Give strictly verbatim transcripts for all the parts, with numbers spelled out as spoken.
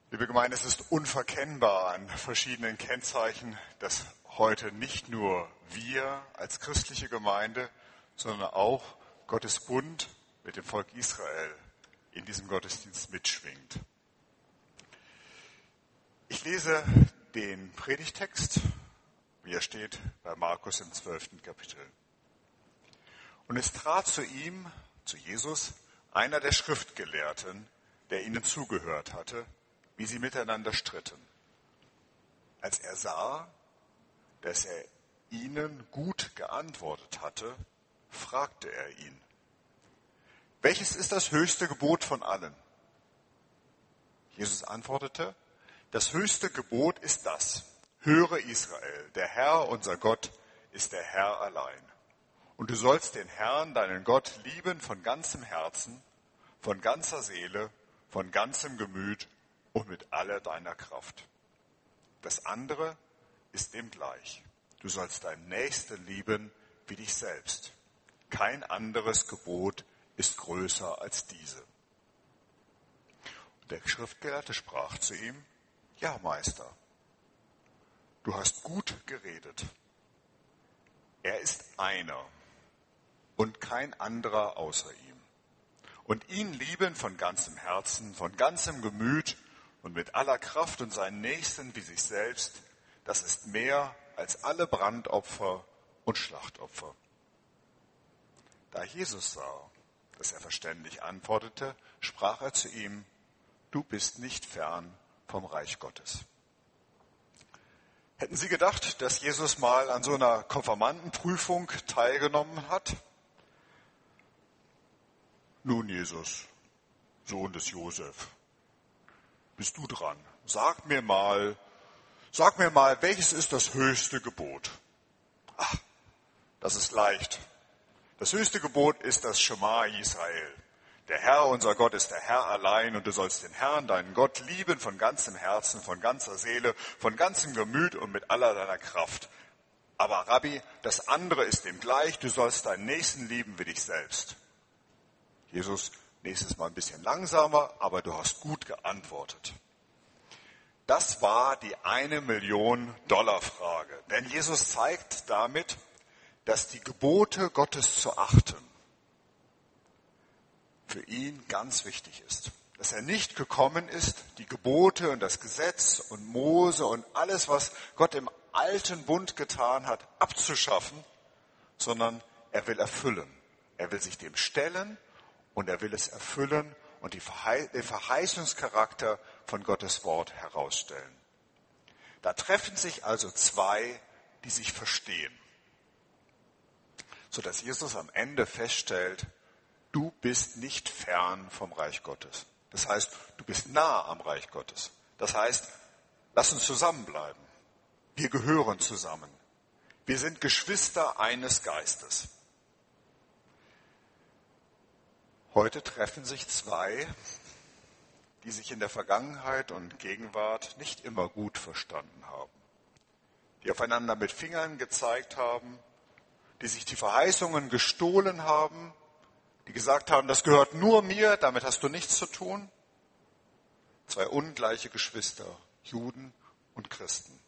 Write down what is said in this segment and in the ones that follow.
Liebe Gemeinde, es ist unverkennbar an verschiedenen Kennzeichen, dass heute nicht nur wir als christliche Gemeinde, sondern auch Gottes Bund mit dem Volk Israel in diesem Gottesdienst mitschwingt. Ich lese den Predigtext, wie er steht bei Markus im zwölften Kapitel. Und es trat zu ihm, zu Jesus, einer der Schriftgelehrten, der ihnen zugehört hatte, wie sie miteinander stritten. Als er sah, dass er ihnen gut geantwortet hatte, fragte er ihn: Welches ist das höchste Gebot von allen? Jesus antwortete: Das höchste Gebot ist das: Höre Israel, der Herr, unser Gott, ist der Herr allein. Und du sollst den Herrn, deinen Gott, lieben von ganzem Herzen, von ganzer Seele, von ganzem Gemüt und mit aller deiner Kraft. Das andere ist dem gleich. Du sollst deinen Nächsten lieben wie dich selbst. Kein anderes Gebot ist größer als diese. Und der Schriftgelehrte sprach zu ihm: Ja, Meister, du hast gut geredet. Er ist einer und kein anderer außer ihm. Und ihn lieben von ganzem Herzen, von ganzem Gemüt und mit aller Kraft und seinen Nächsten wie sich selbst, das ist mehr als alle Brandopfer und Schlachtopfer. Da Jesus sah, dass er verständig antwortete, sprach er zu ihm: Du bist nicht fern vom Reich Gottes. Hätten Sie gedacht, dass Jesus mal an so einer Konfirmandenprüfung teilgenommen hat? Nun, Jesus, Sohn des Josef, bist du dran. Sag mir mal, sag mir mal, welches ist das höchste Gebot? Ach, das ist leicht. Das höchste Gebot ist das Schema Israel. Der Herr, unser Gott, ist der Herr allein und du sollst den Herrn, deinen Gott, lieben von ganzem Herzen, von ganzer Seele, von ganzem Gemüt und mit aller deiner Kraft. Aber Rabbi, das andere ist dem gleich, du sollst deinen Nächsten lieben wie dich selbst. Jesus, nächstes Mal ein bisschen langsamer, aber du hast gut geantwortet. Das war die eine Million Dollar Frage. Denn Jesus zeigt damit, dass die Gebote Gottes zu achten für ihn ganz wichtig ist. Dass er nicht gekommen ist, die Gebote und das Gesetz und Mose und alles, was Gott im alten Bund getan hat, abzuschaffen, sondern er will erfüllen. Er will sich dem stellen und er will es erfüllen und die Verhei- den Verheißungscharakter von Gottes Wort herausstellen. Da treffen sich also zwei, die sich verstehen, sodass Jesus am Ende feststellt: Du bist nicht fern vom Reich Gottes. Das heißt, du bist nah am Reich Gottes. Das heißt, lass uns zusammenbleiben. Wir gehören zusammen. Wir sind Geschwister eines Geistes. Heute treffen sich zwei, die sich in der Vergangenheit und Gegenwart nicht immer gut verstanden haben. Die aufeinander mit Fingern gezeigt haben, die sich die Verheißungen gestohlen haben, die gesagt haben, das gehört nur mir, damit hast du nichts zu tun. Zwei ungleiche Geschwister, Juden und Christen,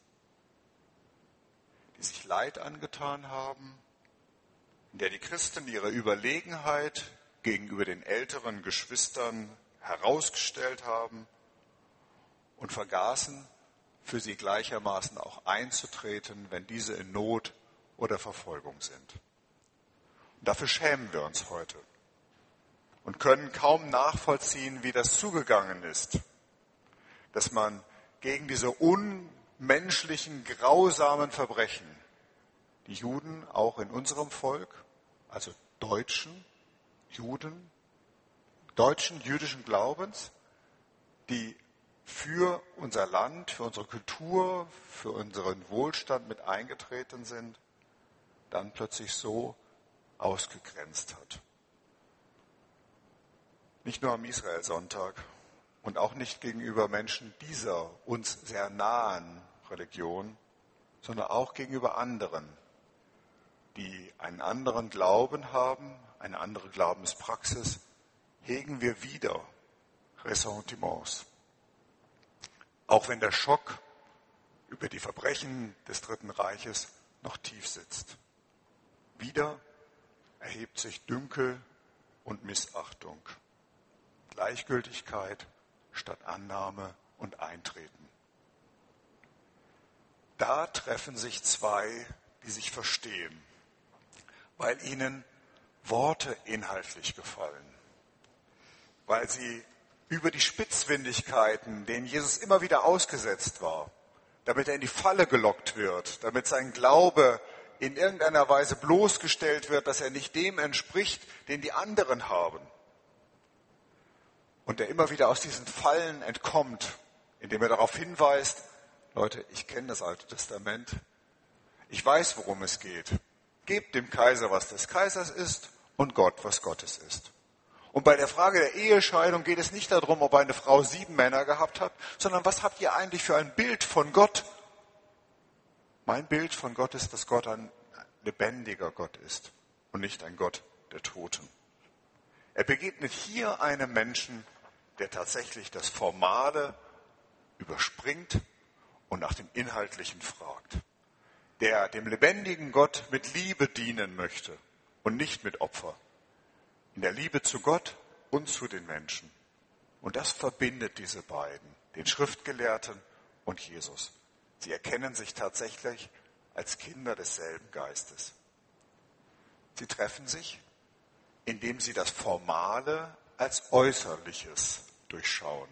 die sich Leid angetan haben, in der die Christen ihre Überlegenheit gegenüber den älteren Geschwistern herausgestellt haben und vergaßen, für sie gleichermaßen auch einzutreten, wenn diese in Not oder Verfolgung sind. Und dafür schämen wir uns heute und können kaum nachvollziehen, wie das zugegangen ist, dass man gegen diese unmenschlichen, grausamen Verbrechen, die Juden auch in unserem Volk, also Deutschen, Juden, deutschen jüdischen Glaubens, die für unser Land, für unsere Kultur, für unseren Wohlstand mit eingetreten sind, dann plötzlich so ausgegrenzt hat. Nicht nur am Israelsonntag und auch nicht gegenüber Menschen dieser uns sehr nahen Religion, sondern auch gegenüber anderen, die einen anderen Glauben haben, eine andere Glaubenspraxis, hegen wir wieder Ressentiments. Auch wenn der Schock über die Verbrechen des Dritten Reiches noch tief sitzt. Wieder erhebt sich Dünkel und Missachtung. Gleichgültigkeit statt Annahme und Eintreten. Da treffen sich zwei, die sich verstehen, weil ihnen Worte inhaltlich gefallen, weil sie über die Spitzfindigkeiten, denen Jesus immer wieder ausgesetzt war, damit er in die Falle gelockt wird, damit sein Glaube in irgendeiner Weise bloßgestellt wird, dass er nicht dem entspricht, den die anderen haben. Und er immer wieder aus diesen Fallen entkommt, indem er darauf hinweist, Leute, ich kenne das Alte Testament, ich weiß, worum es geht. Gebt dem Kaiser, was des Kaisers ist, und Gott, was Gottes ist. Und bei der Frage der Ehescheidung geht es nicht darum, ob eine Frau sieben Männer gehabt hat, sondern was habt ihr eigentlich für ein Bild von Gott? Mein Bild von Gott ist, dass Gott ein lebendiger Gott ist und nicht ein Gott der Toten. Er begegnet hier einem Menschen, der tatsächlich das Formale überspringt und nach dem Inhaltlichen fragt. Der dem lebendigen Gott mit Liebe dienen möchte und nicht mit Opfer. In der Liebe zu Gott und zu den Menschen. Und das verbindet diese beiden, den Schriftgelehrten und Jesus. Sie erkennen sich tatsächlich als Kinder desselben Geistes. Sie treffen sich, indem sie das Formale als Äußerliches durchschauen.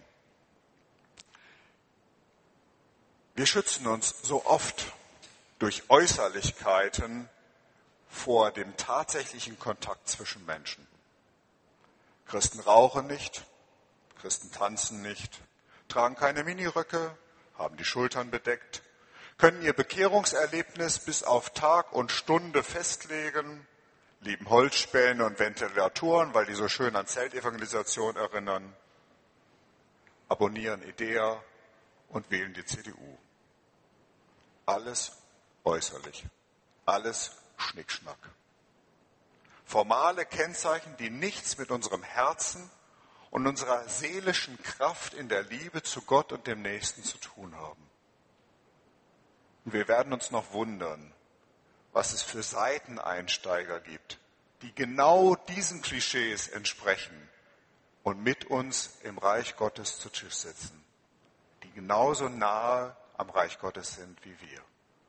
Wir schützen uns so oft durch Äußerlichkeiten vor dem tatsächlichen Kontakt zwischen Menschen. Christen rauchen nicht, Christen tanzen nicht, tragen keine Miniröcke, haben die Schultern bedeckt, können ihr Bekehrungserlebnis bis auf Tag und Stunde festlegen, lieben Holzspäne und Ventilatoren, weil die so schön an Zeltevangelisation erinnern, abonnieren Idea und wählen die C D U. Alles äußerlich, alles Schnickschnack. Formale Kennzeichen, die nichts mit unserem Herzen und unserer seelischen Kraft in der Liebe zu Gott und dem Nächsten zu tun haben. Und wir werden uns noch wundern, was es für Seiteneinsteiger gibt, die genau diesen Klischees entsprechen und mit uns im Reich Gottes zu Tisch sitzen, die genauso nahe am Reich Gottes sind wie wir.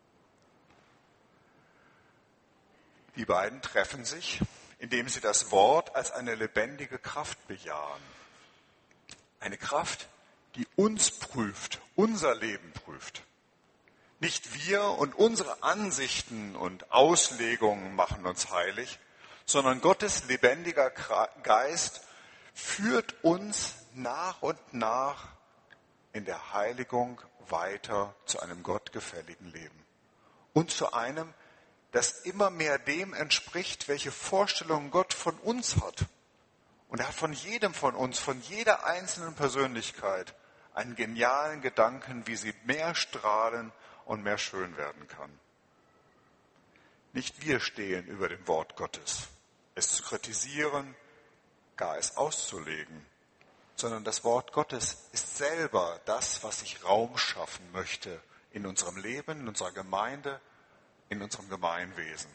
Die beiden treffen sich, indem sie das Wort als eine lebendige Kraft bejahen. Eine Kraft, die uns prüft, unser Leben prüft. Nicht wir und unsere Ansichten und Auslegungen machen uns heilig, sondern Gottes lebendiger Geist führt uns nach und nach in der Heiligung weiter zu einem gottgefälligen Leben und zu einem, das immer mehr dem entspricht, welche Vorstellungen Gott von uns hat. Und er hat von jedem von uns, von jeder einzelnen Persönlichkeit einen genialen Gedanken, wie sie mehr strahlen und mehr schön werden kann. Nicht wir stehen über dem Wort Gottes, es zu kritisieren, gar es auszulegen, sondern das Wort Gottes ist selber das, was sich Raum schaffen möchte in unserem Leben, in unserer Gemeinde, in unserem Gemeinwesen.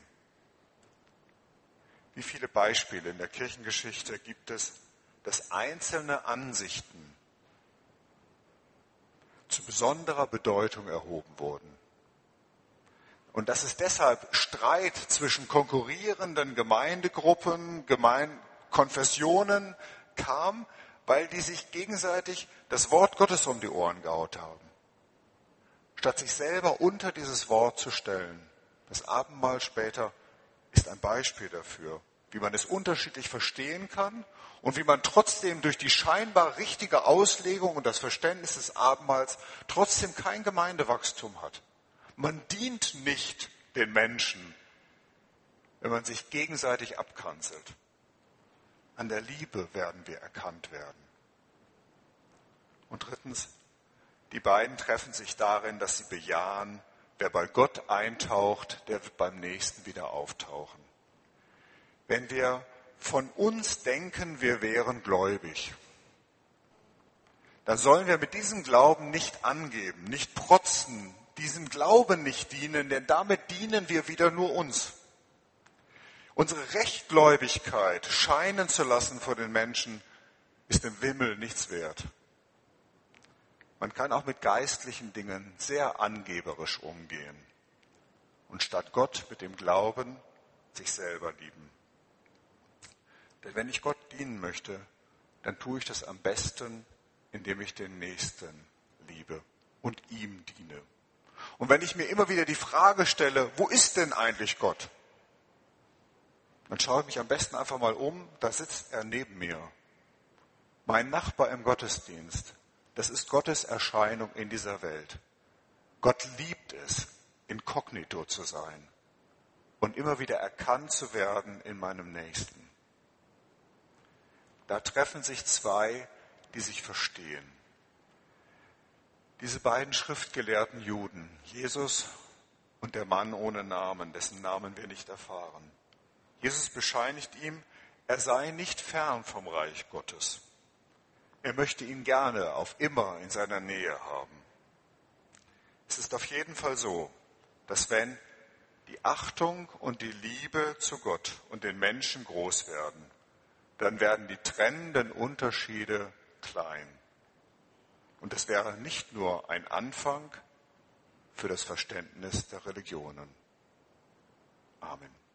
Wie viele Beispiele in der Kirchengeschichte gibt es, dass einzelne Ansichten zu besonderer Bedeutung erhoben wurden. Und dass es deshalb Streit zwischen konkurrierenden Gemeindegruppen, Gemein- Konfessionen kam, weil die sich gegenseitig das Wort Gottes um die Ohren gehaut haben. Statt sich selber unter dieses Wort zu stellen. Das Abendmahl später ist ein Beispiel dafür, wie man es unterschiedlich verstehen kann und wie man trotzdem durch die scheinbar richtige Auslegung und das Verständnis des Abendmahls trotzdem kein Gemeindewachstum hat. Man dient nicht den Menschen, wenn man sich gegenseitig abkanzelt. An der Liebe werden wir erkannt werden. Und drittens, die beiden treffen sich darin, dass sie bejahen, wer bei Gott eintaucht, der wird beim Nächsten wieder auftauchen. Wenn wir von uns denken, wir wären gläubig, dann sollen wir mit diesem Glauben nicht angeben, nicht protzen, diesem Glauben nicht dienen, denn damit dienen wir wieder nur uns. Unsere Rechtgläubigkeit scheinen zu lassen vor den Menschen, ist im Wimmel nichts wert. Man kann auch mit geistlichen Dingen sehr angeberisch umgehen und statt Gott mit dem Glauben sich selber lieben. Denn wenn ich Gott dienen möchte, dann tue ich das am besten, indem ich den Nächsten liebe und ihm diene. Und wenn ich mir immer wieder die Frage stelle, wo ist denn eigentlich Gott? Dann schaue ich mich am besten einfach mal um, da sitzt er neben mir. Mein Nachbar im Gottesdienst, das ist Gottes Erscheinung in dieser Welt. Gott liebt es, inkognito zu sein und immer wieder erkannt zu werden in meinem Nächsten. Da treffen sich zwei, die sich verstehen. Diese beiden schriftgelehrten Juden, Jesus und der Mann ohne Namen, dessen Namen wir nicht erfahren. Jesus bescheinigt ihm, er sei nicht fern vom Reich Gottes. Er möchte ihn gerne auf immer in seiner Nähe haben. Es ist auf jeden Fall so, dass wenn die Achtung und die Liebe zu Gott und den Menschen groß werden, dann werden die trennenden Unterschiede klein. Und es wäre nicht nur ein Anfang für das Verständnis der Religionen. Amen.